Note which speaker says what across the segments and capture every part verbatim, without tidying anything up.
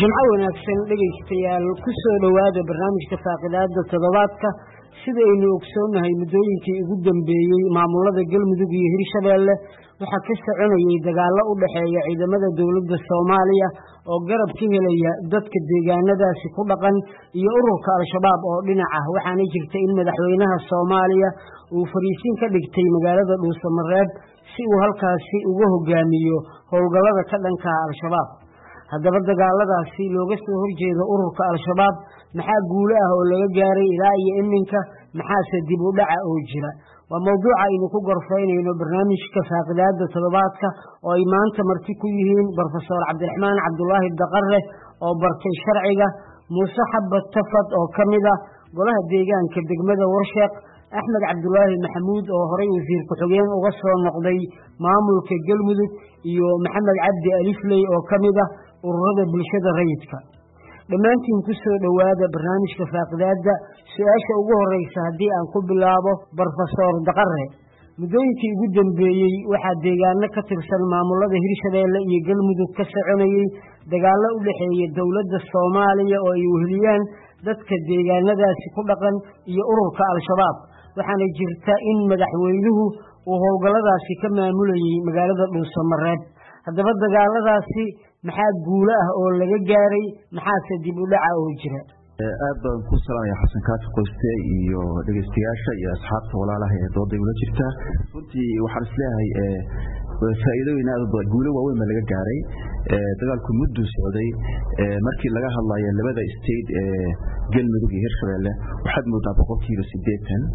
Speaker 1: jimco wanaagsan dhageystayaal ku soo dhawaada barnaamijka faaqidaada toddobaadka sidaynu ogsoonahay muddooyinkii ugu dambeeyay maamulada Galmudug iyo Hirshabeelle waxa ka soconayay dagaalo u dhaxeeya ciidamada dawladda Soomaaliya oo garab ka helaya dadka deegaanadaasi ku dhaqan iyo ururka al-shabaab oo dhinac ah waxaana jirta in madaxweynaha Soomaaliya uu fariisin ka dhigtay magaalada Dhuusamareeb si uu halkaasi uga hogaamiyo howlgallada ka dhanka ah al-shabaab haddaba dagaaladaasi looga soo horjeedo ururka al-shabaab maxaa guulo ah oo laga gaaray ilaa iyo iminka maxaase dib u dhaca oo jira waa mawduuca aynu ku gorfaynayno barnaamijka faaqidaada toddobaadka oo ay maanta marti ku yihiin Professor Cabdiraxmaan Cabdullaahi Daqare oo bartay sharciga Muuse Xabad Tafad oo kamid ah golaha deegaanka degmada Warshaaq Axmed Cabdullaahi Maxamuud oo horay wasiir ku-xigeen uga soo noqday maamulka Galmudug iyo Maxamed Cabdi Alifley oo kamid ah ururada bulshada rayidka dhammaantiin ku soo dhawaada barnaamijka faaqidaada su'aasha ugu horeysa haddii aan ku bilaabo Professor Daqare muddooyinkii ugu dambeeyay waxaa deegaano ka tirsan maamulada Hirshabeelle iyo Galmudug ka soconayay dagaalo u dhaxeeya dawladda Soomaaliya oo ay weheliyaan dadka deegaanadaasi ku dhaqan iyo ururka al-shabaab waxaana jirta in madaxweynuhu uu howlgalladaasi ka maamulayay magaalada Dhuusamareeb haddaba dagaaladaasi maxaa guulo ah oo laga gaaray maxaase dib u dhaca oo jira
Speaker 2: aad baan ku salaamay Xasan Kaafi qoyste iyo dhageystayaasha iyo asxaabta walaalaha ee dooda ula jirta runtii waxaan isleeyahay ee faa'iidooyin aad u badan guulo waaweyn ma laga gaaray dagaalku muddo socday markii laga hadlayo labada state ee Galmudug iyo Hirshabeelle waxaad moodaa boqolkiiba siddeetan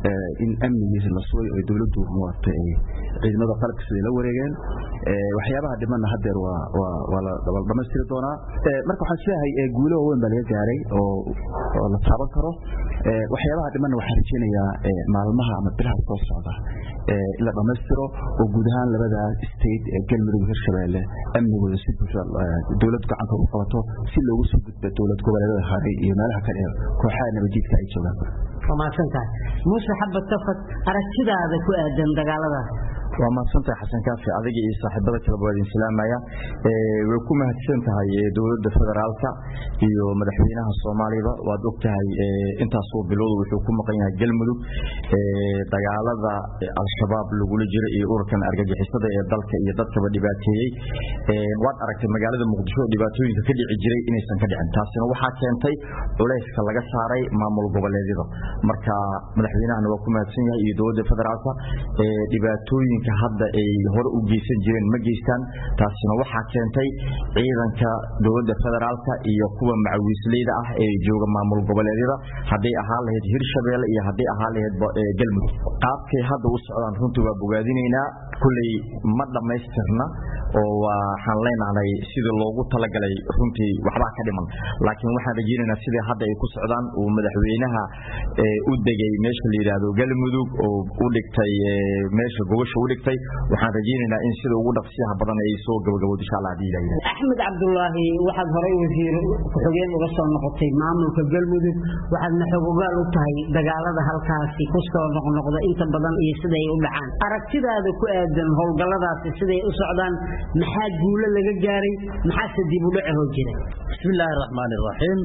Speaker 2: in amnigiisa la soo iyo dawladdu muwaatay ciidamada qalabka sida la wareegeen waxyaabaha dhimanna hadeer waa waa la dabal dhameystiri doonaa marka waxaan sheegahay guulo weyn baa laga gaaray oo la taaban karo waxyaabaha dhimanna waxaan rajeynayaa maalmaha ama bilaha soo socda in la dhameystiro oo guud ahaan labada state ee Galmudug iyo Hirshabeelle amnigooda si buuxda dawladdu gacanta u qabato si loogu soo gudbo dawlad goboleedyada hore iyo meelaha kale kooxaha nabadgelyada ay joogaan
Speaker 1: وماسنتا موسى حبة تفت أركض هذا كؤدن دجالة
Speaker 2: وماسنتا حسن كافي أذكي صاحبة كلابوادين سلامايا وكم هتسنتها هي دولة الفدرالية يو مدحينها الصومالية وادوكتها أنت صوب بلود وحكم قينها جلمدو دجالة الشباب اللي يقول جري أوركن أرجع حسده يدلك يدلك بديباتي واد أركت مجالة مقدسو ديباتوين كذي عجري إنسان كذي عن تاسنا وحكينتي وليس كلاجة ساري ما ملقو بالذي marka madaxweynaha waa ku mahadsan yahay iyo dawladda federaalka ee dhibaatooyinka hadda ay hor u geysan jireen ma geystaan taasina waxa keentay ciidanka dawladda federaalka iyo kuwa macawisleyda ah ee jooga maamul goboleedyada haday ahaan lahayd Hirshabeelle iyo haday ahaan lahayd Galmudug qaabkay hadda u socdaan runtii waa bogaadinaynaa kulay ma dhameystirna oo waxaan leenahay sida loogu talagalay runtii waxba ka dhiman laakiin waxaan rajaynaynaa sida hadda ay ku socdaan oo madaxweynaha u degay meesha la yiraahdo Galmudug oo u dhigtay meesha gobosha u dhigtay waxaan rajaynaynaa in sida ugu dhaqsiyaha badan ay soo gabagabowdo insha Allah hadii ilaahay
Speaker 1: Axmed Cabdullaahi waxaad horay wasiir ku-xigeen uga soo noqotay maamulka Galmudug waxaad naxogogaal u tahay dagaalada halkaasi ku soo noqnoqda inta badan iyo sida ay u dhacaan aragtidaada ku aadan howlgalladaasi sida ay u socdaan maxaa guulo laga gaaray maxaa dib u dhac jira
Speaker 3: bismillaahir rahmaanir rahiim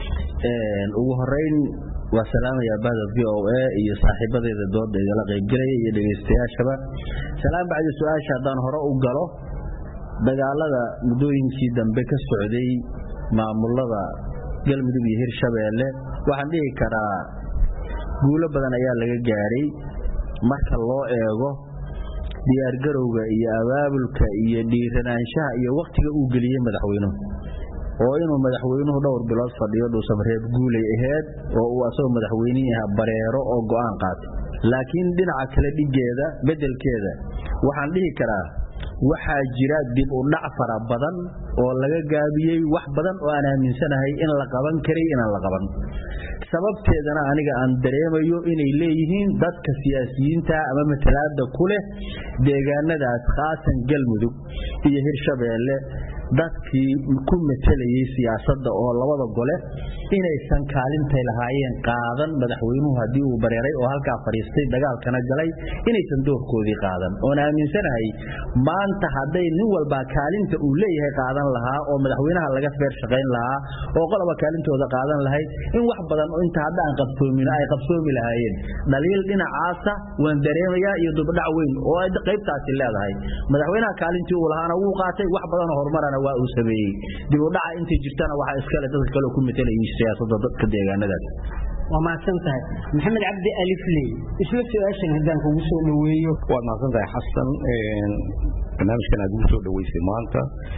Speaker 3: ee ugu horeyn waa salaamaya baada V O A iyo saaxiibadeeda dooda igala qayb galay iyo dhageystayaashaba salaam bacdi su'aasha hadaan hore u galo dagaalada muddooyinkii dambe ka socday maamulada Galmudug iyo Hirshabeelle waxaan dhihi karaa guulo badan ayaa laga gaaray marka loo eego diyaar garowga iyo abaabulka iyo dhiiranaanshaha iyo waqtiga uu galiyay madaxweynuhu oo inuu madaxweynuhu dhowr bilood fadhiyo Dhuusamareeb guulay ahayd oo uu asoo madaxweynaha bareero oo go'aan qaatay laakiin dhinaca kale dhigeeda bedelkeeda waxaan dhihi karaa waxa jira dib u dhac fara badan oo laga gaabiyay wax badan oo aan aaminsanahay in la qaban karay in la qaban sababteedana aniga aan dareemayo inay leeyihiin dadka siyaasiyiinta ama matalaada kule deegaanadaas khaasan Galmudug iyo Hirshabeelle dadkii ku metelayay siyaasadda oo labada gole inaysan kaalintay lahaayeen qaadan madaxweynuhu haddii uu bareeray oo halkaa fadhiistay dagaalkana galay inaysan doorkoodii qaadan oon aaminsanahay maanta hadday nin walba kaalinta uu leeyahay qaadan lahaa oo madaxweynaha laga feer shaqayn lahaa oo qoloba kaalintooda qaadan lahayd in wax badan oo inta hadda aan qabsoomin ay qabsoomi lahaayeen dhaliil dhinacaasa waan dareemayaa iyo dubdhac weyn oo ay qaybtaasi leedahay madaxweynaha kaalintii uu lahaana wuu qaatay wax badan oo horumarana waa uu sameeyey dib u dhaca intii jirtana waxa iska leh dadka kale ku metelayay siyaasadda dadka deegaanadaas
Speaker 1: waa mahadsan tahay maxamed cabdi alifley isla su-aashan haddaan kugu soo dhaweeyo
Speaker 4: waad mahadsan tahay xasan barnaamijkan aad ugu soo dhaweysay maanta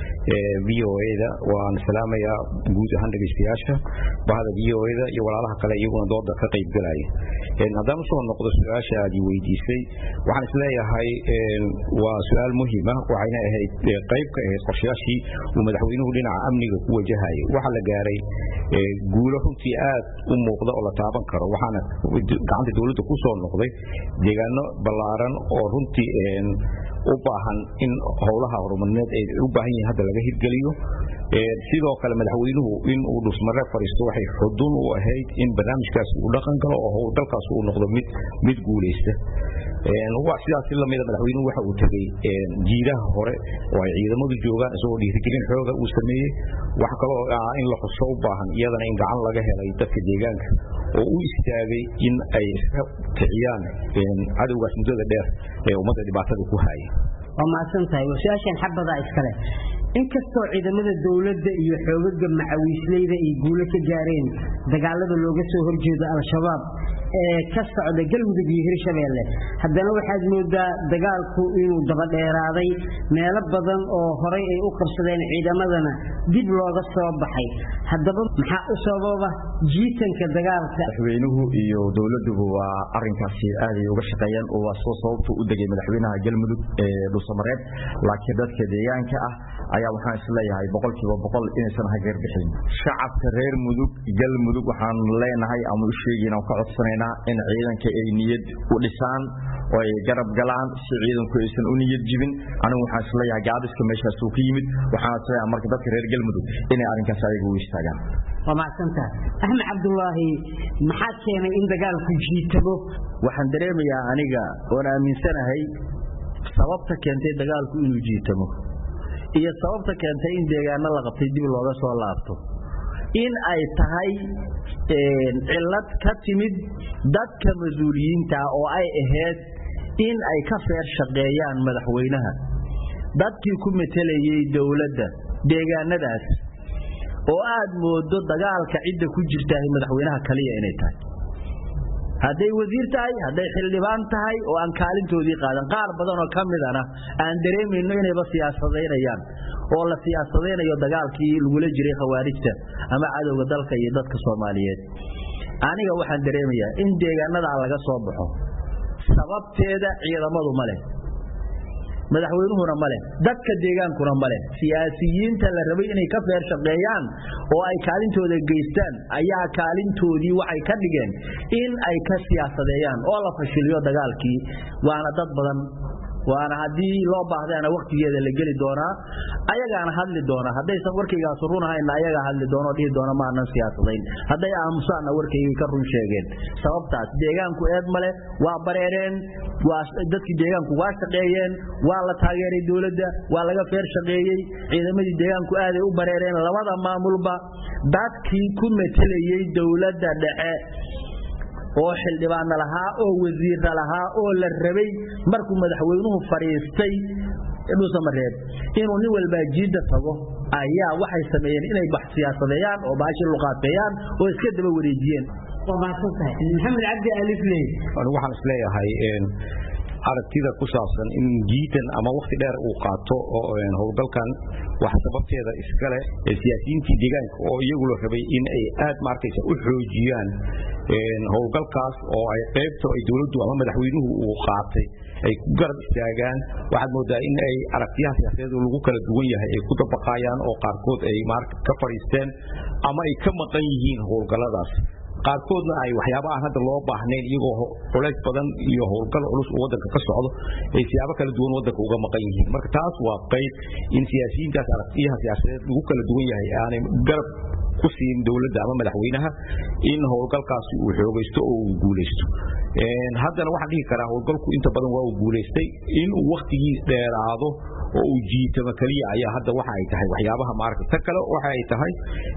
Speaker 4: v o a-da waan salaamayaa guud ahaan dhegeystayaasha bahda v o a-da iyo walaalaha kale iyaguna dooda ka qayb galaya haddaan usoo noqdo su-aasha aad i weydiisay waxaan isleeyahay waa su-aal muhiima waxayna ahayd qayb ka ahayd qorshayaashii uu madaxweynuhu dhinaca amniga ku wajahayay waxaa la gaaray guulo runtii aad u muuqda oo la taaban karo waxaana gacanta dowladda ku soo noqday deegaano ballaaran oo runtii u baahan in howlaha horumarineed ay u baahan yihiin hadda laga hirgeliyo sidoo kale madaxweynuhu in uu dhusmare fariisto waxay xudun u ahayd in barnaamijkaas uu dhaqan galo oo dalkaas uu noqdo mid mid guuleysta sidaas lamida madaxweynuhu waxa uu tegey jiidaha hore oo ay ciidamadu joogaan isagoo dhiirigelin xooga uu sameeyey wax kaloo ah in la xuso u baahan iyadana in gacan laga helay dadka deegaanka oo u istaagay in ay iska kiciyaan cadowgaas muddada dheer ee ummadda dhibaatada ku haya
Speaker 1: waa mahadsan tahay su-aashan xabadaa iskale inkastoo ciidamada dowladda iyo xoogaga macawiisleyda ay guulo ka gaareen dagaalada looga soo horjeedo al-shabaab ee ka socda galmudug iyo hirshabeelle haddana waxaad moodaa dagaalku inuu daba dheeraaday meelo badan oo horay ay u qabsadeen ciidamadana dib looga soo baxay haddaba maxaa u sababa jiitanka dagaalka
Speaker 2: madaxweynuhu iyo dowladduba waa arrinkaasi aad ay uga shaqeeyaan oo waa soo sababta u degay madaxweynaha galmudug ee dhulsamareed laakiin dadka deegaanka ah ayaa waxaan isleeyahay boqolkiiba boqol inaysan hageer bixin shacabka reer mudug galmudug waxaan leenahay ama u sheegaynaa ka codsanaynaa in ciidanka ay niyad u dhisaan oo ay garab galaan si ciidanku aysan u niyad jibin anigu waxaan isleeyahay gaadiska meeshaas uu ka yimid waxaan isleeyahay marka dadka reer galmudug inay arrinkaas ayagu u istaagaan
Speaker 1: waa macsantahay axmed cabdullaahi maxaa keenay in dagaalku jiitabo
Speaker 3: waxaan dareemayaa aniga oon aaminsanahay sababta keentay dagaalku inuu jiitamo iyo sababta keentay in deegaano la qabtay dib looga soo laabto in ay tahay cilad ka timid dadka mas-uuliyiinta oo ay ahayd in ay ka feer shaqeeyaan madaxweynaha dadkii ku metelayay dowladda deegaanadaas oo aad moodo dagaalka cidda ku jirtahay madaxweynaha kaliya inay tahay hadday wasiir tahay hadday xildhibaan tahay oo aan kaalintoodii qaadan qaar badan oo ka midana aan dareemayno inayba siyaasadeynayaan oo la siyaasadeynayo dagaalkii lagula jiray khawaarijta ama cadowga dalka iyo dadka Soomaaliyeed aniga waxaan dareemayaa in deegaanada laga soo baxo sababteeda ciidamadu male madaxweynuhuna male dadka deegaankuna male siyaasiyiinta la rabay inay ka feer shaqeeyaan oo ay kaalintooda geystaan ayaa kaalintoodii waxay ka dhigeen in ay ka siyaasadeeyaan oo la fashiliyo dagaalkii waana dad badan waana hadii loo baahdeena waqtigeeda la gali doonaa ayagaana hadli doona hadaysan warkaygaas runahayn ayaga hadli doono dhigi doona ma aanan siyaasadayn haday aamusana warkayga ka run sheegeen sababtaas deegaanku eed male waa bareereen waa dadkii deegaanku waa shaqeeyeen waa la taageeray dawladda waa laga feer shaqeeyay ciidamadii deegaanku aad ay u bareereen labada maamulba dadkii ku metelayay dawladda dhexe oo xildhibaan lahaa oo wasiir lahaa oo la rabay markuu madaxweynuhu fariistay inuu samareeb inuu nin walba jiida tago ayaa waxay sameeyeen inay bax siyaasadeeyaan oo baashi luqaadayaan oo iska daba wareejiyeen
Speaker 1: oo maasantahay maxamed cabdi alifley
Speaker 4: waxaan isleeyahay aragtida ku saabsan in jiitan ama waqti dheer uu qaato oo howlgalkan wax sababteeda iskale siyaasiyiintii deegaanka oo iyagu la rabay in ay aad markaysa u xoojiyaan howlgalkaas oo ay qaybto ay dawladdu ama madaxweynuhu uu qaatay ay ku garab istaagaan waxaad moodaa in ay aragtiyaha siyaasadeed lagu kala duwan yahay ay ku dabaqayaan oo qaarkood ay ka fariisteen ama ay ka maqan yihiin howlgalladaas qaarkoodna ay waxyaabo aan hadda loo baahnayn iyagoo culays badan iyo howlgal culus oo wadanka ka socdo ay siyaabo kala duwan wadanka uga maqan yihiin marka taas waa qayb in siyaasiyiintaas aragtiyaha siyaasadeed lagu kala duwan yahay aanay garab ku siin dawladda ama madaxweynaha in howlgalkaasi uu xoogaysto oo uu guulaysto haddana waxaan dhihi karaa howlgalku inta badan waa uu guulaystay in uu waqtigiis dheeraado oo uu jiitama kaliya ayaa hadda waxa ay tahay waxyaabaha maaragtay ta kale waxa ay tahay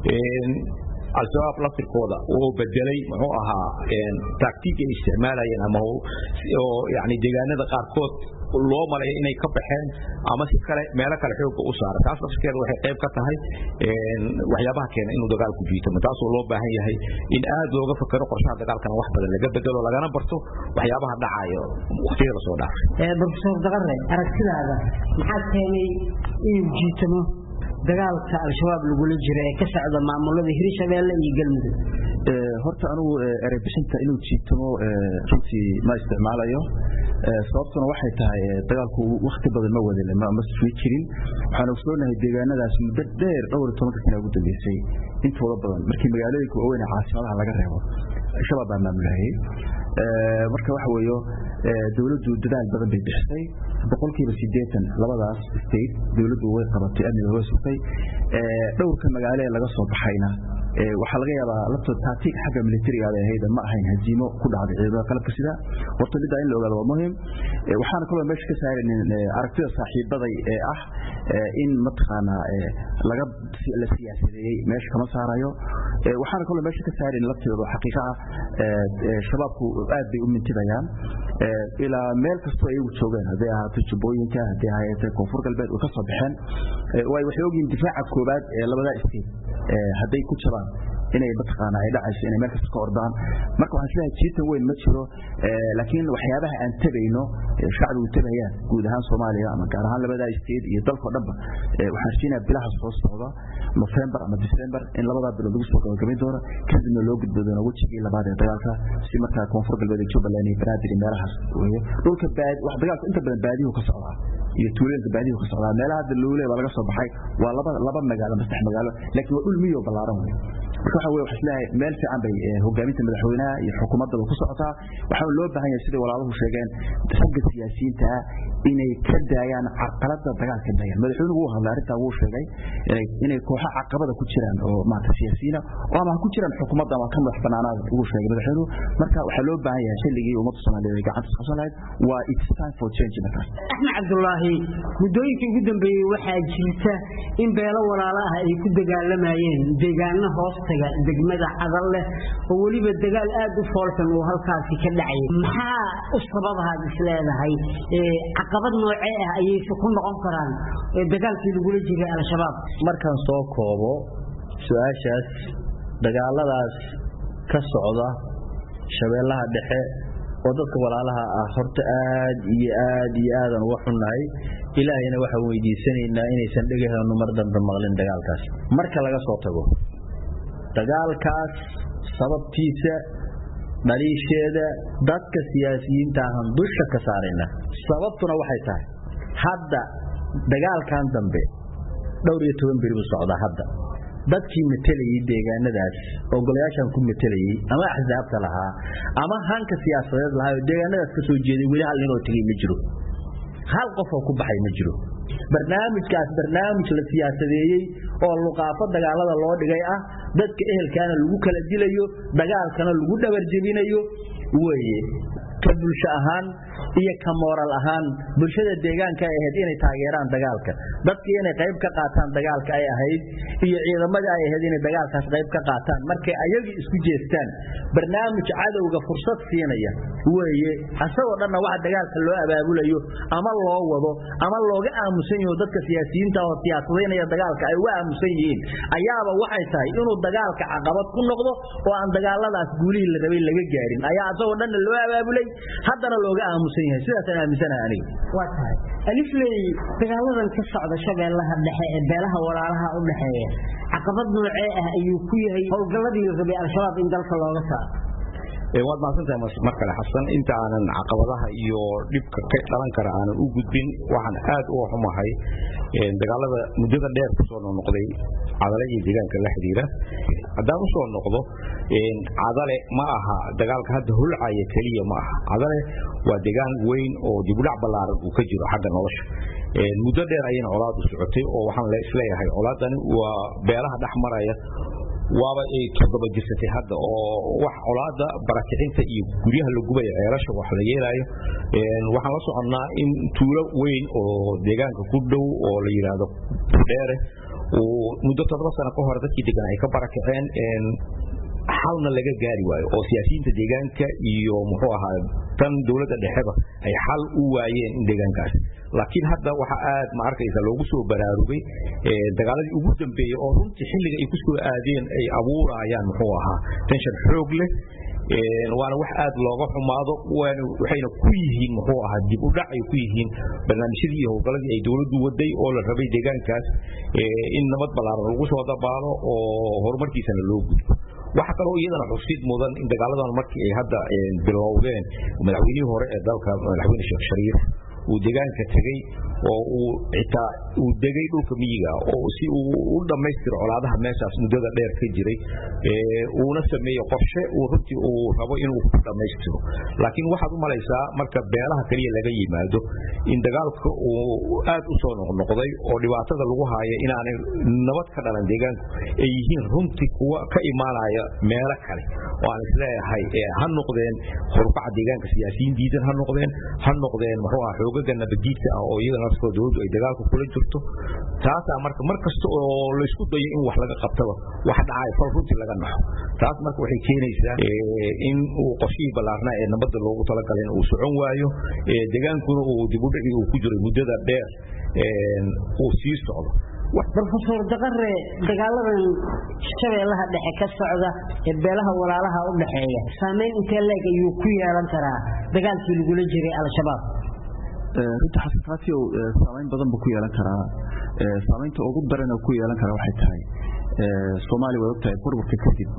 Speaker 4: al-shabaab laftirkooda oo bedelay muxuu ahaa taktiik ay isticmaalayeen ama oo yani deegaanada qaarkood loo maleeyo inay ka baxeen ama si kale meelo kale xoogga u saara taas laftirkeeda waxay qayb ka tahay waxyaabaha keena inuu dagaalku jiitamo taasoo loo baahan yahay in aad looga fakero qorshaha dagaalkana wax badan laga bedelo lagana barto waxyaabaha dhacayo waqtiga la soo dhaafay
Speaker 1: professor Daqare aragtidaada maxaa keenay inuu jiitamo dagaalka al-shabaab lagu la jiro ee ka socda maamulada Hirshabeelle iyo Galmudug
Speaker 2: horta anigu eray bixinta inuu jiitamo runtii ma isticmaalayo sababtuna waxay tahay dagaalku waqti badan ma wadale ma ma sii jirin waxaan ogsoonahay deegaanadaas muddo dheer dhowr iyo toban sano ugu dambeysay intooda badan markii magaalooyinka waaweyn ee caasimadaha laga reebo shabaab baa maamulay marka waxa weeyo dawladdu dadaal badan bay bixisay boqolkiiba siddeetan labadaas state dawladdu way qabatay amniga way sugtay dhowrka magaalo ee laga soo baxayna waxa laga yaabaa labto taatiik xagga militariga ay ahayd ma ahayn haziimo ku dhacday ciidamada qalabka sida horta mid in la ogaado waa muhiim waxaana kaloo meesha ka saaran aragtida saaxiibaday ee ah in matqaana laga la siyaasadeeyay meesha kama saarayo waxaana kaloo meesha ka saaran labtooda xaqiiqa ah shabaabku aad bay u mintidayaan ila meel kasto ay ugu joogaan haday ahaato jubooyinka haday ahaato koonfur galbeed oo ka soo baxeen way waxay ogyihiin difaaca koobaad ee labada state haday ku jabaan inay matqaana ay dhacayso inay meel kasta ka ordaan marka waxaan isleeyahay jiitan weyn ma jiro laakiin waxyaabaha aan tabayno shacbigu tabayaan guud ahaan Soomaaliya ama gaar ahaan labada state iyo dalka dhanba waxaan siinaa bilaha soo socda November ama December in labada bilood lagu soo gabagabay doono kadibna loo gudbo doono wajigii labaad ee dagaalka si markaa koonfur galbeed iyo Jubbaland iyo Banaadir meelahaas weeyo dhulka baad wax dagaalka inta badan baadiyo ka socda iyo tuulooyinka baadiyo ka socda meelaha dawladda waa laga soo baxay waa laba laba magaalo saddex magaalo laakiin waa dhul miyo balaaran weey waxa weey wax islaahay meel fiican bay hogaaminta madaxweynaha iyo xukuumadda ku socotaa waxa loo baahan yahay sidii walaaluhu sheegeen dadka siyaasiyiinta inay ka daayaan carqaladda dagaalka dayan madaxweynuhu uu hadlay arinta uu sheegay inay kooxo caqabada ku jiraan oo maanta siyaasiyiina oo ama ku jiraan xukuumadda ama kan wax banaanada uu sheegay madaxweynuhu marka waxa loo baahan yahay xilligii ummadda Soomaaliyeed gacanta ka soo waa it's time for change marka
Speaker 1: Axmed Cabdullaahi mudooyinkii ugu dambeeyay waxa jirta in beelo walaalo ah ay ku dagaalamayeen deegaano hoostaga degmada Cadalle oo waliba dagaal aad u foolxun oo halkaas ka dhacay maxaa u sababaha isleedahay ee caqabad noocee ah ayay ku noqon karaan ee dagaalkii lagu la jiray al-shabaab
Speaker 3: markaan soo koobo su'aashaas dagaaladaas ka socda shabeellaha dhexe oo dadka walaalaha ah horta aad iyo aad iyo aadan uga xunnahay ilaahayna waxaan weydiisanaynaa inaysan dhagaheenu mar dambe maqlin dagaalkaas marka laga soo tago dagaalkaas sababtiisa dhaliisheeda dadka siyaasiyiinta ah dusha ka saarayna sababtuna waxay tahay hadda dagaalkan dambe dhowr iyo toban beri u socda hadda dadkii metelayay deegaanadaas oo golayaashan ku metelayay ama axzaabta lahaa ama hanka siyaasadeed lahaa oo deegaanadaas ka soo jeeday wali hal nin oo tagay ma jiro hal qof oo ku baxay ma jiro barnaamijkaas barnaamij la siyaasadeeyay oo luqaafo dagaalada loo dhigay ah dadka ehelkaana lagu kala dilayo dagaalkana lagu dhabar jebinayo weeye ka bulsho ahaan iyo ka moral ahaan bulshada deegaanka ay ahayd inay taageeraan dagaalka dadkii inay qayb ka qaataan dagaalka ay ahayd iyo ciidamadii ay ahayd inay dagaalkaas qayb ka qaataan markay ayagu isku jeestaan barnaamij cadowga fursad siinaya weeye asagoo dhanna waxa dagaalka loo abaabulayo ama loo wado ama looga aamusan yahay dadka siyaasiyiinta oo siyaasadeynaya dagaalka ay uga aamusan yihiin ayaaba waxay tahay inuu dagaalka caqabad ku noqdo oo aan dagaaladaas guulihii la rabay laga gaarin ayaa asagoo dhanna loo abaabulay haddana looga aamusan yahay sidaas aan aaminsanahay aniga
Speaker 1: waa tahay alifley dagaaladan ka socda shabeellaha dhexe ee beelaha walaalaha u dhaxeeya caqabad noocee ah ayuu ku yahay howlgaladii la rabay al-shabaab in dalka looga saaro
Speaker 4: waad maasantahay mar kale xasan inta aanan caqabadaha iyo dhibka ka dhalan kara aanan u gudbin waxaan aad u xumahay dagaalada muddada dheer ku soo noqday cadale iyo deegaanka la xiriira haddaan u soo noqdo cadale ma aha dagaalka hadda hulcaya keliya ma aha cadale waa deegaan weyn oo dibudhac ballaaran uu ka jiro xagga nolosha muddo dheer ayayna colaad u socotay oo waxaan isleeyahay colaadani waa beelaha dhex maraya waaba ay todoba jirsatay hadda oo wax colaada barakicinta iyo guryaha la gubay ceelasha wax la yeelayo waxaan la soconnaa in tuulo weyn oo deegaanka ku dhow oo la yiraahdo dheere oo muddo todoba sano ka hor dadkii degan ay ka barakiceen xalna laga gaari waayo oo siyaasiyiinta deegaanka iyo muxuu ahaa tan dawladda dhexeba ay xal u waayeen in deegaankaas laakiin hadda waxa aad ma arkaysa loogu soo baraarugay dagaaladii ugu dambeeyay oo runtii xilliga ay ku soo aadeen ay abuurayaan muxuu ahaa tension xoog leh waana wax aad looga xumaado waxayna ku yihiin muxuu ahaa dib u dhac ay ku yihiin barnaamijyadii iyo howlgaladii ay dawladdu waday oo la rabay deegaankaas in nabad ballaaran lagu soo dabaalo oo horumarkiisana loo gudbo waxa kale oo iyadana xusid mudan in dagaaladan markii ay hadda bilowdeen madaxweynihii hore ee dalka madaxweyne Sheekh Shariif uu deegaanka tagay oo uu xitaa uu degay dhulka miyiga oo si uu u dhameystiro colaadaha meeshaas muddada dheer ka jiray ee uuna sameeyo qorshe uu runtii uu rabo inuu ku dhameystiro laakiin waxaad u malaysaa marka beelaha kaliya laga yimaado in dagaalka uu aad u soo noqnoqday oo dhibaatada lagu haayo inaanay nabad ka dhalan deegaanku ay yihiin runtii kuwa ka imaanaya meelo kale oo aan isleeyahay ha noqdeen horukaca deegaanka siyaasiyiin diidan ha noqdeen ha noqdeen muxuu ahaa xoogaga nabadiidka ah oo iyada nafsoo dawladdu ay dagaalka kula jirto taasaa marka mar kasta oo la isku dayo in wax laga qabtaba wax dhacay fal runtii laga naxo taas marka waxay keenaysaa in uu qoshihii ballaarnaa ee nabadda loogu talagalay uu socon waayo deegaankuna uu dib u dhici uu ku jiray muddada dheer uu sii socdo
Speaker 1: Professor Daqare dagaaladan shabeellaha dhexe ka socda ee beelaha walaalaha u dhaxeeya saameyn intee leeg ayuu ku yeelan karaa dagaalkii lagu la jiray al-shabaab
Speaker 2: runta xaqiiqatii oo saameyn badan buu ku yeelan karaa saameynta ugu daran oo ku yeelan kara waxay tahay Soomaaliya way ogtahay burburka kadib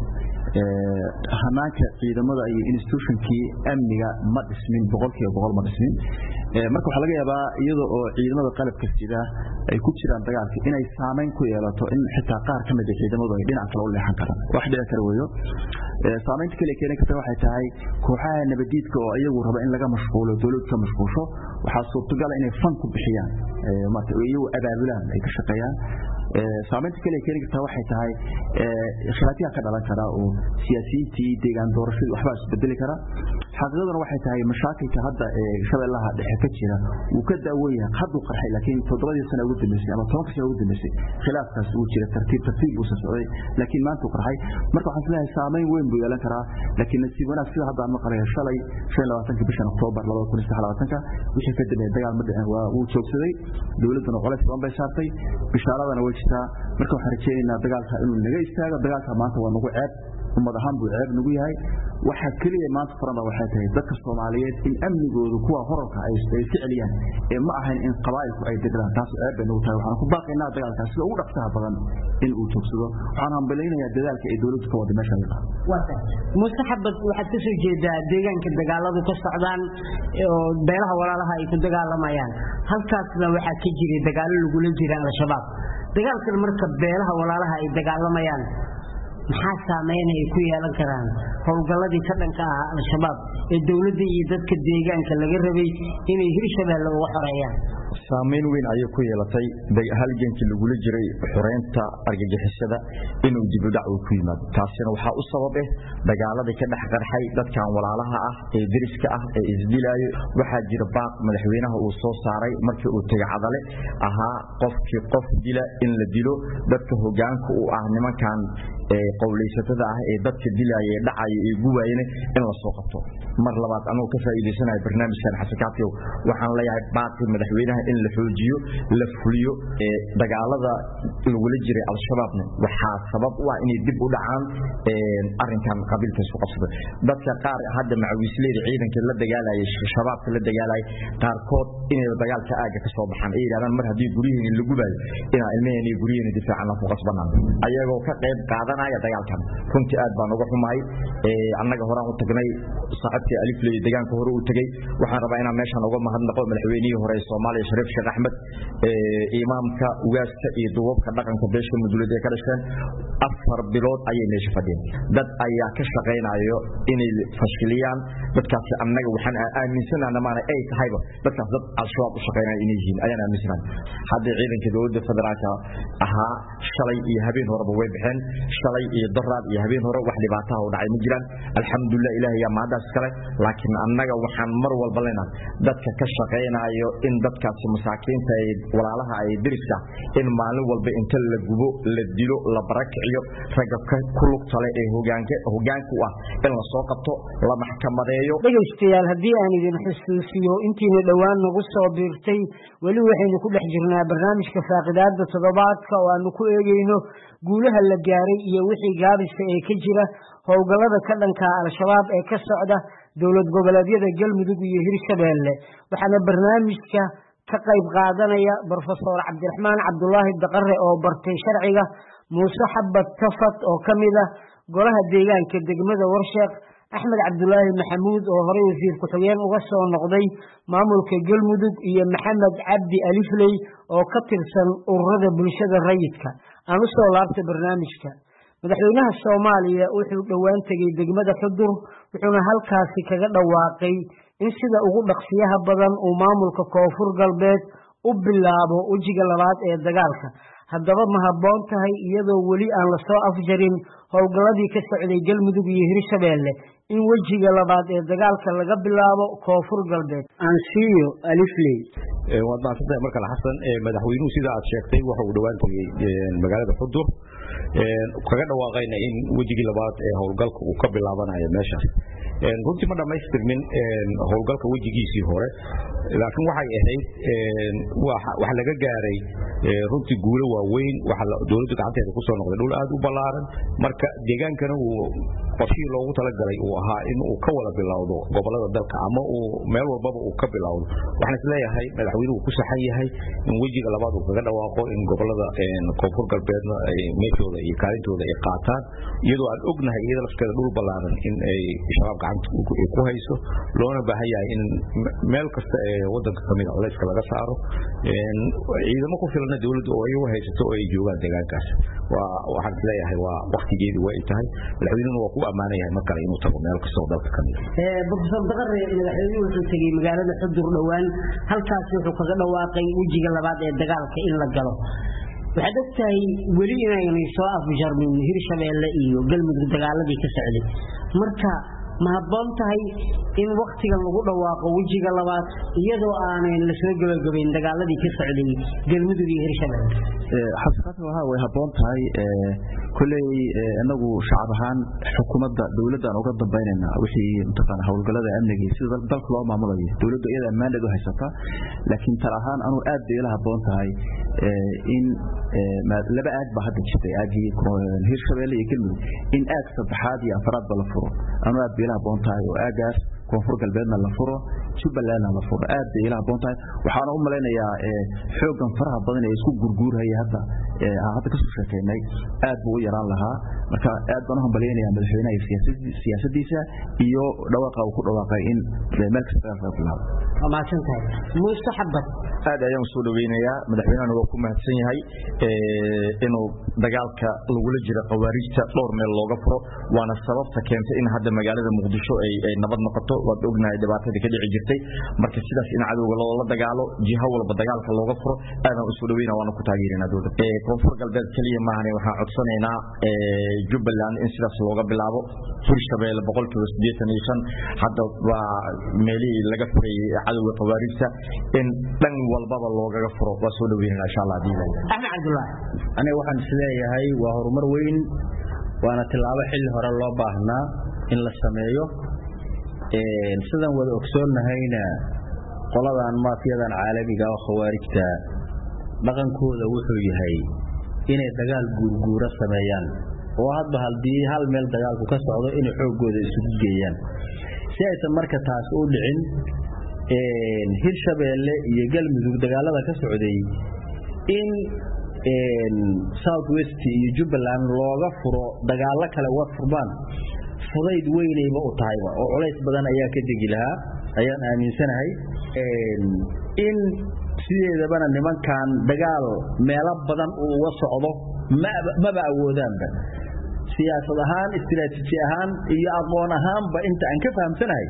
Speaker 2: hanaanka ciidamada iyo institutionkii amniga ma dhismin boqolkiiba boqol ma dhismin marka waxa laga yaabaa iyadoo oo ciidamada qalabka sida ay ku jiraan dagaalka inay saameyn ku yeelato in xitaa qaar ka mid ah ciidamadu ay dhinac kale u leexan karaan wax dhici kara weeyo saameynta kale keenay karta waxay tahay kooxaha nabadiidka oo iyagu raba in laga mashquulo dawladda ka mashquusho waxa suurtagal ah inay fan ku bixiyaan marka iyagu abaabulaan ay ka shaqeeyaan saameynta kale keenay karta waxay tahay khilaafyada ka dhalan kara oo siyaasiyiintii deegaan doorashada waxba isbedeli kara xaqiiqaduna waxay tahay mashaakilka hadda ee shabeellaha dhexe ka jira uu ka daaweeyaa haddu qarxay laakiin toddobadii sano ugu dambeysay ama tobanka sano ugu dambeysay khilaafkaas uu jira tartiib tartiib uu socday laakiin maanta uu qarxay marka waxaan isleeyahay saameyn weyn buu yeelan karaa laakiin nasiib wanaag sida hadda aan maqlayo shalay shan iyo labaatanka bishan Oktoobar laba kun iyo saddex iyo labaatanka wixii ka dambeeyay dagaal ma dhicin waa uu joogsaday dawladuna qolays badan bay saartay bishaaradana way jirtaa marka waxaan rajaynaynaa dagaalka inuu naga istaago dagaalka maanta waa nagu ceeb ummad ahaan buu ceeb nagu yahay waxa kaliya maanta farada waxay tahay dadka Soomaaliyeed in amnigoodu kuwa horarka ay iska celiyaan ee ma ahayn in qabaa'ilku ay degaan taas ceeb bay nagu tahay waxaan ku baaqaynaa dagaalka sida ugu dhaqsaha badan in uu joogsado waxaan hambaleynayaa dadaalka ay dawladdu ka wada meesha laga
Speaker 1: wata musaxabad waxaad ka soo jeedaa deegaanka dagaaladu ka socdaan oo beelaha walaalaha ay ku dagaalamayaan halkaasna waxa ka jiray dagaalo lagu la jiray al-shabaab dagaalkan marka beelaha walaalaha ay dagaalamayaan maxaa saameynaya ku yeelan karaan howlgaladii ka dhanka ah al-shabaab ee dawladda iyo dadka deegaanka laga rabay inay Hirshabeelle uga xoreeyaan
Speaker 2: saameyn weyn ayay ku yeelatay halgankii lagu la jiray xoreynta argagixisada inuu dib u dhac uu ku yimaado taasina waxa u sabab ah dagaaladii ka dhex qarxay dadkan walaalaha ah ee deriska ah ee isdilaayo waxa jira baaq madaxweynaha uu soo saaray markii uu tagay cadale ahaa qofkii qof dila in la dilo dadka hoggaanka u ah nimankan ee qowleysatada ah ee dadka dilaya ee dhacay ee guwayna in la soo qabto mar labaad anoo ka faa'iideysanayo barnaamijkan xasakaatiyo waxaan leeyahay baaqi madaxweynaha in la xoojiyo la fuliyo ee dagaalada lagu la jiray al-shabaabna waxa sabab u ah inay dib u dhacaan ee arinkan qabiilka isku qabsada dadka qaar hadda macawiisleeda ciidanka la dagaalayay shabaabka la dagaalayay qaarkood inay dagaalka aaga ka soo baxaan ay yiraahdaan mar hadii guriyeen lagu baayo ina ilmaheen guriyeen difaacana ku qasbanaan ayagoo ka qayb qaadan bilaabanaya dagaalkan runtii aad baan uga xumahay ee annaga horaan u tagnay saaxiibkii alifley deegaanka hore u tagay waxaan rabaa inaan meeshan uga mahadnaqo madaxweynihii hore ee Soomaaliya Shariif Sheekh Axmed ee imaamka ugaaska iyo duubabka dhaqanka beesha mudulada ee ka dhasheen afar bilood ayay meesha fadhiyeen dad ayaa ka shaqeynayo inay fashiliyaan dadkaasi annaga waxaan aaminsanahay maana ay tahayba dadkaas dad al-shabaab u shaqeynaya inay yihiin ayaan aaminsanahay hadda ciidanka dowladda federaalka ahaa shalay iyo habeen horeba way bixeen shalay iyo daraad iyo habeen hore wax dhibaato ah oo dhacay ma jiraan alxamdulillah ilaahay yaa maadaas kale laakiin annaga waxaan mar walba leenahay dadka ka shaqeynayo in dadkaasi masaakiinta ay walaalaha ay diriska in maalin walba inta la gubo la dilo la barakiciyo raga ku lugta leh ee hogaanka hogaanku ah in la soo qabto la maxkamadeeyo
Speaker 1: dhageystayaal haddii aan idin xusuusiyo intiina dhawaan nagu soo biirtay weli waxaynu ku dhex jirnaa barnaamijka faaqidaada toddobaadka oo aanu ku eegayno guulaha la gaaray iyo wixii gaabisa ee ka jira howlgallada ka dhanka al-shabaab ee ka socda dowlad goboleedyada galmudug iyo hirshabeelle waxaana barnaamijka ka qayb qaadanaya Professor Cabdiraxmaan Cabdullaahi Daqare oo bartay sharciga Muuse Xabad Tafat oo kamid ah golaha deegaanka degmada Warsheeq Axmed Cabdullaahi Maxamuud oo hore wasiir ku-xigeen uga soo noqday maamulka galmudug iyo Maxamed Cabdi Alifley oo ka tirsan ururada bulshada rayidka aan u soo laabtay barnaamijka madaxweynaha Soomaaliya wuxuu dhawaan tagay degmada Xudur wuxuuna halkaasi kaga dhawaaqay in sida ugu dhaqsiyaha badan uu maamulka Koonfur Galbeed u bilaabo wajiga labaad ee dagaalka haddaba ma habboon tahay iyadoo weli aan la soo afjarin howlgalladii ka socday galmudug iyo hirshabeelle in wajiga labaad ee dagaalka laga bilaabo Koonfur Galbeed Ansiyo Alifley
Speaker 4: waad maasantay markale xasan madaxweynuhu sida aad sheegtay waxa uu dhawaan tagay magaalada Xudur kaga dhawaaqayna in wajigii labaad ee howlgalka uu ka bilaabanayo meeshaas runtii ma dhamaystirmin howlgalka wajigiisii hore laakiin waxay ahayd wax laga gaaray runtii guulo waaweyn waxa dawladdu gacanteeda ku soo noqday dhul aad u ballaaran marka deegaankana uu qorshii loogu talagalay uu ahaa in uu ka wada bilowdo gobolada dalka ama uu meel walbaba uu ka bilowdo waxaan isleeyahay madaxweynuhu ku saxan yahay in wajiga labaad uu kaga dhawaaqo in gobolada Koonfur Galbeedna ay meeshooda iyo kaalintooda ay qaataan iyadoo aan ognahay iyada lafteeda dhul ballaaran in ay shabaab gacanta ku hayso loona baahan yahay in meel kasta ee wadanka kamid ah layska laga saaro ciidamo ku filan dawladda oo ay u haysato oo ay joogaan deegaankaas waa waxaan isleeyahay waa waqtigeedii way tahay madaxweynuhu waa ku ammaanayahay mar kale inuu tago meel kasta oo dalka kamid
Speaker 1: ah Professor Daqare madaxweynuhu wuxuu tagay magaalada Xudur dhawaan halkaas wuxuu kaga dhawaaqay wajiga labaad ee dagaalka in la galo waxaad ogtahay weli inaanay soo afjarmin hirshabeelle iyo galmudug dagaaladii ka socday marka ma habboon tahay in waqtigan lagu dhawaaqo wajiga labaad iyadoo aanay la soo gabagabeyn dagaaladii ka socday galmudug iyo hirshabeelle
Speaker 5: xaqiiqatan waxa way habboon tahay kulay anagu shacab ahaan xukuumadda dawladda aan uga dambeynayna wixii mutaqaan hawlgallada amniga sida dalka loo maamulayo dawladda iyada ammaanad u haysata laakiin tar ahaan anu aad bay ila habboon tahay in laba aag ba hadda jirtay aagii hirshabeelle iyo galmudug in aag saddexaad iyo afraad ba la furo anu aad bay ila habboon tahay oo aagaas Koonfur Galbeedna la furo Jubbaland la furo aad bay ila habboon tahay waxaan u maleynayaa xoogan faraha badan ee isku gurguuraya hadda ee hadda ka soo sheekeynay aad buu u yaraan lahaa marka aad baan u hambaleynayaa madaxweynaha siyaasadiisa iyo dhawaaqa uu ku dhawaaqay in meel kasta laga bilaabo
Speaker 1: ma santahay Muuse Xabad
Speaker 2: aad ayaan soo dhaweynayaa madaxweynaha waa ku mahadsan yahay inuu dagaalka lagula jiro qawaarijta dhowr meel looga furo waana sababta keentay in hadda magaalada Muqdisho ay nabad noqoto waad ognahay dhibaatada ka dhici jirtay marka sidaas in cadowga loo dagaalo jiha walba dagaalka looga furo aadaan u soo dhaweynaa waana ku taageerinaa dawladda ee Koonfur Galbeed kaliya maahan waxaan codsanaynaa ee Jubbaland in sidaas looga bilaabo Hirshabeelle boqolkiiba siddeetan iyo shan hadda waa meelihii laga furay cadowga qawaarijta in dhan walbaba loogaga furo waa soo dhaweynaa insha Allah diilay
Speaker 1: Axmed Cabdullaahi
Speaker 3: aniga waxaan isleeyahay waa horumar weyn waana tilaabo xilli hore loo baahnaa in la sameeyo sidan wada ogsoonnahayna qoladan maafiyadan caalamiga ah khawaarijta dhaqankooda wuxuu yahay inay dagaal guurguura sameeyaan oo hadba hadii hal meel dagaalku ka socdo inay xoogooda isugu geeyaan si aysan marka taas u dhicin hirshabeelle iyo galmudug dagaalada ka socday in south west iyo Jubbaland looga furo dagaalo kale uga furmaan fudayd weynayba u tahayba oo culays badan ayaa ka degi lahaa ayaan aaminsanahay in sideedabana nimankan dagaal meelo badan uu uga socdo maba awoodaanba siyaasad ahaan istiraatiiji ahaan iyo aqoon ahaanba inta aan ka fahamsanahay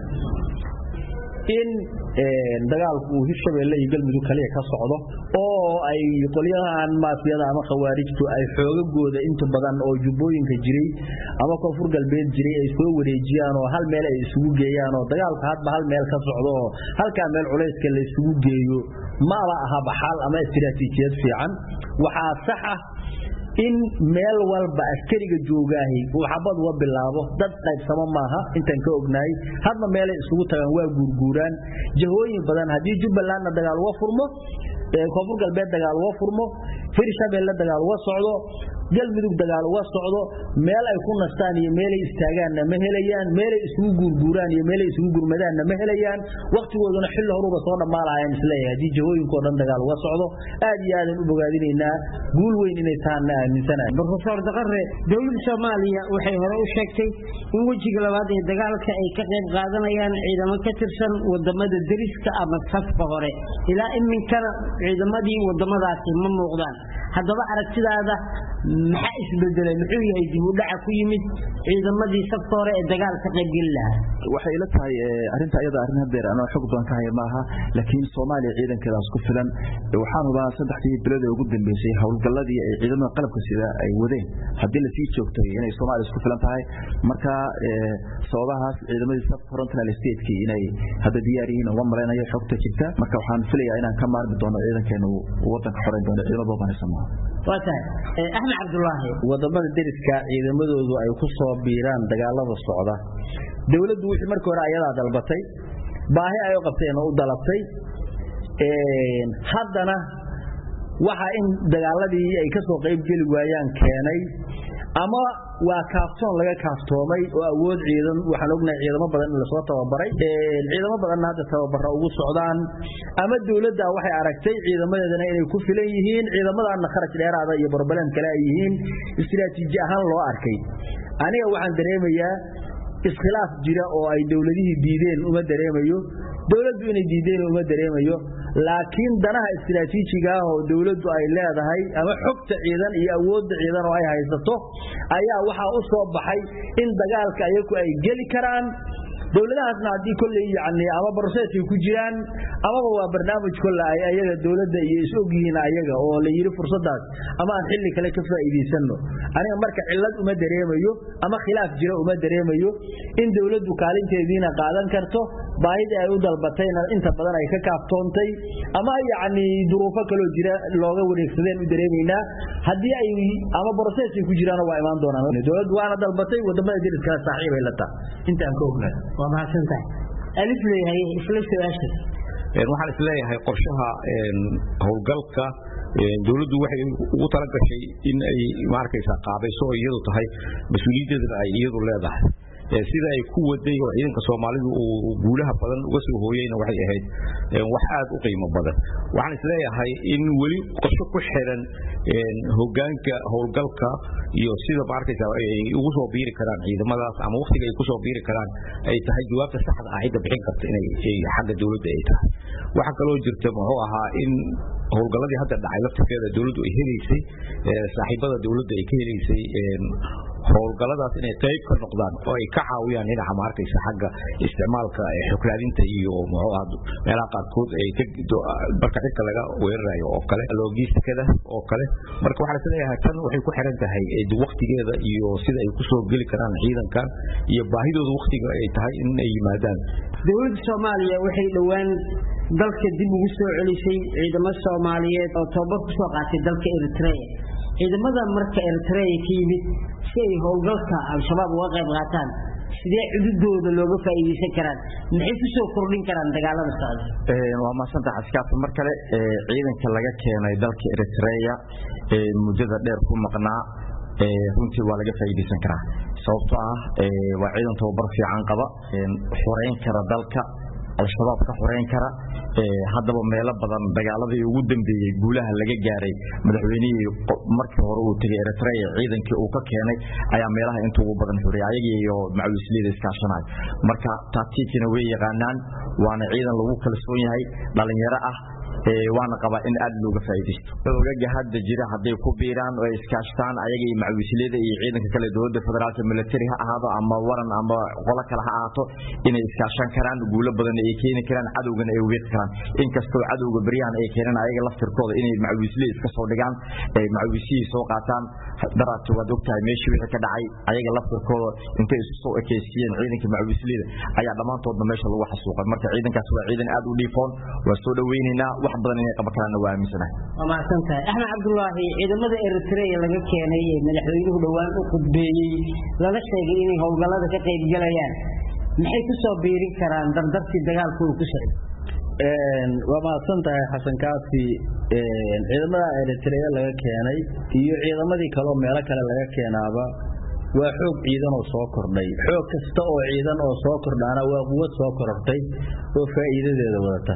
Speaker 3: in dagaalku uu Hirshabeelle iyo Galmudug kaliya ka socdo oo ay qolyahan maafiyada ama khawaarijtu ay xoogagooda inta badan oo jubbooyinka jiray ama koonfur galbeed jiray ay soo wareejiyaan oo hal meel ay isugu geeyaan oo dagaalka hadba hal meel ka socdo oo halka meel culayska la isugu geeyo ma aha baxal ama istiraatiijiyad fiican waxa sax ah in meel walba askariga joogaahi uu xabad uga bilaabo dad qaybsamo maaha intan ka ognaay hadba meel isugu tagaan waa guurguuraan jahooyin badan hadii Jubbaland dagaal uga furmo ee koonfur galbeed dagaal uga furmo Hirshabeelle dagaal uga socdo Galmudug dagaal uga socdo meel ay ku nastaan iyo meel ay istaagaan ma helayaan meel ay isugu guurguuraan iyo meel ay isugu gurmadaan ma helayaan waqtigooduna xilli horuba soo dhamaalaayeen isleeyahay hadii jahooyinka oo dhan dagaal uga socdo aad iyo aad u bogaadinaynaa guul weyn inay taana aaminsanahay
Speaker 1: Professor Daqare dawladda Soomaaliya waxay hore u sheegtay in wajiga labaad ee dagaalka ay ka qayb qaadanayaan ciidamo ka tirsan wadamada dariska ama safka hore ilaa iminkana ciidamadii wadamadaasi ma muuqdaan haddaba aragtidaada maxaa isbedelay muxuu yahay dib u dhac ku yimid ciidamadii safka hore ee dagaalka qayb gali lahaa
Speaker 5: waxay ila tahay arinta ayada arin hadeer ana xog doon ka hay maaha laakiin Soomaaliya ciidankeedaas ku filan waxaan ubaa saddexdii bilood ee ugu dambeysay hawlgaladii ay ciidamada qalabka sida ay wadeen hadii la sii joogtay inay Soomaaliya isku filan tahay marka sababahaas ciidamadii safka frontal state-ki inay hada diyaar yihiin oo maraynayo xogta jirta marka waxaan filayaa inaan ka maarmi doono ciidankeenu wadanka xoreyn doono ciidamada badanaysan
Speaker 1: waatahay Ahmed Abdullahi
Speaker 3: wadamada dariska ciidamadoodu ay ku soo biiraan dagaalada socda dawladdu wixii markii hore ayada dalbatay baahi ay u qabteen oo u dalabtay ee haddana waxa in dagaaladii ay ka soo qayb gali waayaan keenay ama waa kaaftoon laga kaaftoomay oo awood ciidan waxaan ognahay ciidamo badan la soo tababaray ee ciidamo badan hadda tababar ugu socdaan ama dawladda waxay aragtay ciidamadeedana inay ku filan yihiin ciidamadaana kharash dheeraada iyo barbalan kale ay yihiin istiraatiiji ahaan loo arkay aniga waxaan dareemayaa iskhilaaf jira oo ay dawladihii diideen uma dareemayo dawladdu inay diideen uma dareemayo laakiin danaha istiraatiijiga oo dawladdu ay leedahay ama xogta ciidan iyo awoodda ciidan oo ay haysato ayaa waxa u soo baxay in dagaalka ayagu ay gali karaan dawladahaasna hadii kulli yaani ama process ku jiraan ama waa barnaamij kulli ay ayaga dawladda iyo isogyihiin ayaga oo la yiri fursadaas ama aan xilli kale ka faa'iideysano aniga marka cilad uma dareemayo ama khilaaf jira uma dareemayo in dawladdu kaalinteediina qaadan karto baahida ay u dalbatayna inta badan ay ka kaaftoontay ama yaani duruufo kale jira looga wareegsadeen u dareemayna hadii ay ama process ku jiraan waa imaan doonaan dawladdu waana dalbatay wadamada dariska saaxiib ay la tahay inta aan ka ognahay
Speaker 1: waa mahadsantahay alif leeyahay isla su'aasha
Speaker 4: ee waxaan isleeyahay qorshaha howlgalka dawladdu waxay ugu tala gashay in ay maarkaysa qaabayso iyadu tahay mas'uuliyadeeda ay iyadu leedahay sida ay ku waday oo ciidanka Soomaalidu uu guulaha badan uga soo hooyayna waxay ahayd wax aad u qiimo badan waxaan isleeyahay in wali qorshe ku xiran hoggaanka howlgalka iyo sida maarkaysa ay ugu soo biiri karaan ciidamadaas ama waqtiga ay ku soo biiri karaan ay tahay jawaabta saxda ah ee bixin karta inay xagga dawladda ay tahay waxa kale oo jirta muxuu ahaa in howlgaladii hadda dhacay lafteeda dawladdu ay heleysay saaxiibada dawladda ay ka heleysay howlgaladaas inay qayb ka noqdaan oo ay ka caawiyaan dhinaca maarkaysa xagga isticmaalka xukuumadda iyo muxuu ahaa meelaha qaarkood ay ka barka xilka laga weerarayo oo kale logistikada oo kale marka waxa la sameeyaa tan waxay ku xiran tahay waqtigeeda iyo sida ay ku soo gali karaan ciidanka iyo baahidooda waqtiga ay tahay in ay yimaadaan
Speaker 1: dawladda Soomaaliya waxay dhawaan dalka dib ugu soo celisay ciidamada Soomaaliyeed oo tababar ku soo qaatay dalka Eritrea ciidamada marka Eritrea ka yimid si ay howlgalka al-shabaab uga qayb qaataan sidee cududooda looga faa'iideysan karaan maxay ku soo kordhin karaan dagaalada socda
Speaker 2: ee waa maasanta askaarta mar kale ee ciidanka laga keenay dalka Eritrea ee muddada dheer ku maqnaa ee runtii waa laga faa'iideysan karaa sababtoo ah ee waa ciidan tababar fiican qaba ee xoreyn kara dalka al-shabaab ka xoreyn kara haddaba meelo badan dagaaladii ugu dambeeyay guulaha laga gaaray madaxweynihii markii hore uu tagay Eritrea ciidankii uu ka keenay ayaa meelaha inta ugu badan xuriyay ayaga iyo macawisleyda iskaashanay marka taatiikina way yaqaanaan waana ciidan lagu kalsoon yahay dhalinyaro ah waana qaba in aad looga faa'iideysto ogaga hadda jira haday ku biiraan oo iskaashtaan ayaga iyo macawisleyda iyo ciidanka kale dawladda federaalka military ha ahaado ama waran ama qola kale ha ahaato inay iskaashan karaan guulo badan ay keeni karaan cadowgana ay weeqi karaan inkastoo cadowga bariyan ay keenan ayaga laftirkooda inay macawisleyda iska soo dhigaan ay macawisii soo qaataan daraadto wad ogtahay meeshii wixii ka dhacay ayaga laftirkooda intay isu soo ekeysiyeen ciidanka macawisleyda ayaa dhamaantoodna meesha lagu xasuuqay marka ciidankaas waa ciidan aad u dhiifoon waa soo dhaweynaynaa wax badan inay qaban karaan waa aaminsanay
Speaker 1: waa maasantay Axmed Cabdullaahi ciidamada Eritrea laga keenay ee madaxweynuhu dhawaan u khudbeeyay laga sheegay inay howlgallada ka qayb galayaan maxay ku soo biirin karaan dardartii dagaalku uu ku socday
Speaker 3: een waa maasantay Xasan Kaafi een ciidamada Eritrea laga keenay iyo ciidamadii kale meelo kale laga keenaaba waa xoog ciidan oo soo kordhay xoog kasta oo ciidan oo soo kordhana waa quwad soo korortay oo faa'iidadeeda wadata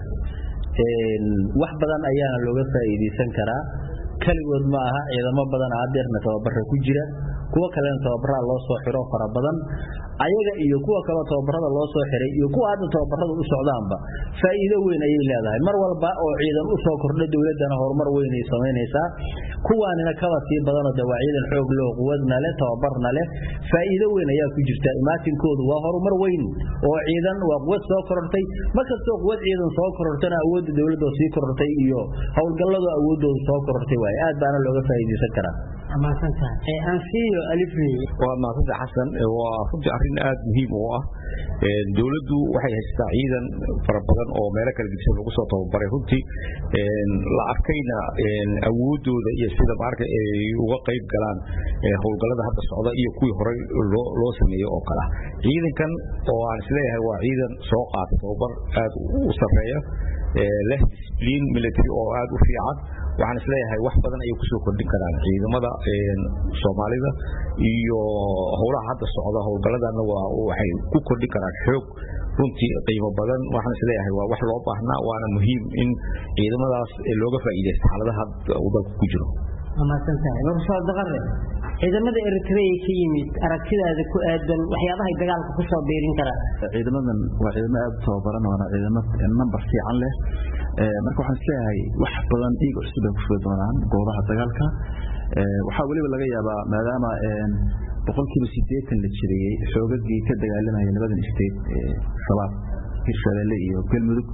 Speaker 3: een wax badan ayaa looga faa'iideysan karaa kaligood ma aha ciidamo badan aadeerna tababar ku jira kuwa kale tababar loo soo xiro fara badan ayaga iyo kuwa kale tababarada loo soo xiray iyo kuwa aad tababarada u socdaanba faa'iido weyn ay leedahay mar walba oo ciidan u soo kordhay dawladana horumar weyn ay sameynaysaa kuwaanina kaba sii badan oo dawaaciidan xoog loo quwadna leh tababarna leh faa'iido weyn ayaa ku jirta imaatinkoodu waa horumar weyn oo ciidan waa quwad soo kordhay markastoo quwad ciidan soo kordhana awoodda dawladda sii kordhay iyo hawlgallada awoodooda soo kordhay way aad baana looga faa'iideysan karaa
Speaker 1: ama santa ee aan siiyo alifri
Speaker 4: waa maasanta Xasan waa runtii arrin aad muhiim u ah ee dawladdu waxay haystaa ciidan fara badan oo meelo kala gudsan lagu soo tababaray runtii ee la arkayna awoodooda iyo sida marka ay uga qayb galaan howlgallada hadda socda iyo kuwii hore loo loo sameeyay oo kala ciidankan oo aan isleeyahay waa ciidan soo qaatay tababar aad u sareeya ee leh discipline military oo aad u fiican waxaan isleeyahay wax badan ay ku soo kordhin karaan ciidamada ee Soomaalida iyo howlaha hadda socda howlgalladana waa waxay ku kordhin karaan xoog runtii qiimo badan waxaan isleeyahay waa wax loo baahnaa waana muhiim in ciidamadaas looga faa'iideysto xaaladaha waddanka ku jiro
Speaker 1: ama santahay marka daqare ciidamada Eritrea ka yimid aragtidaada ku aadan waxyaabaha dagaalka ku soo beerin kara
Speaker 5: ciidamadan waa ciidamo aad soo baran oo ciidamo number fiican leh ee marka waxaan isleeyahay wax badan iyaga cusub ku soo doonaan goobaha dagaalka ee waxa waliba laga yaabaa maadaama een boqolkiiba siddeetan la jiriyay xoogagii ka dagaalamaya labadan state ee shabaab Hirshabeelle iyo Galmudug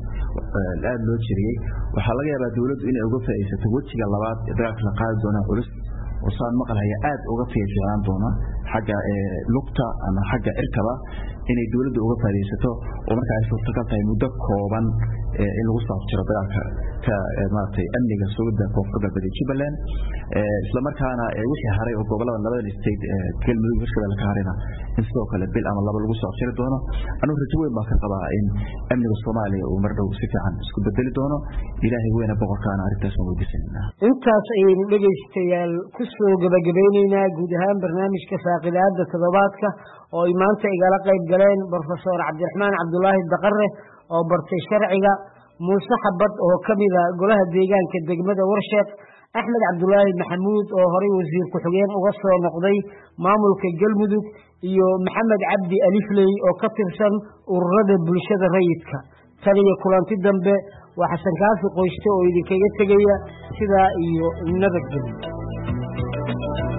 Speaker 5: aad loo jiriyay waxa laga yaabaa dawladdu inay uga faa'iideysato wajiga labaad ee dagaalka la qaadi doona culus oo saan maqalaya aad uga fiican doona xagga ee lugta ama xagga irkaba inay dawladdu uga faa'iideysato oo marka ay suurtagal tahay muddo kooban in lagu soo jiro dagaalka ka maartay amniga sugidda koonfurta galbeed Jubbaland ee isla markaana wixii haray oo gobolada labada state ee Galmudug Hirshabeelle ka harina in sidoo kale bil ama laba lagu soo jiri doono anu rajo weyn baa ka qabaa in amniga Soomaaliya uu mar dhow si fiican isku bedeli doono ilaahay weena boqorkaana arrintaas oo weydiisanaa
Speaker 1: intaas ayaynu dhageystayaal ku soo gabagabeynayna guud ahaan barnaamijka faaqidaada toddobaadka oo ay maanta igala qayb galeen Professor Cabdiraxmaan Cabdullaahi Daqare oo bartay sharciga Muuse Xabad oo kamida golaha deegaanka degmada Warsheeq Axmed Cabdullaahi Maxamuud oo horay wasiir ku xigeen uga soo noqday maamulka Galmudug iyo Maxamed Cabdi Alifley oo ka tirsan ururada bulshada rayidka taliya kulanti dambe waa Xasan Kaafi qoyste oo idinkaga tagaya sida iyo nabadgelyo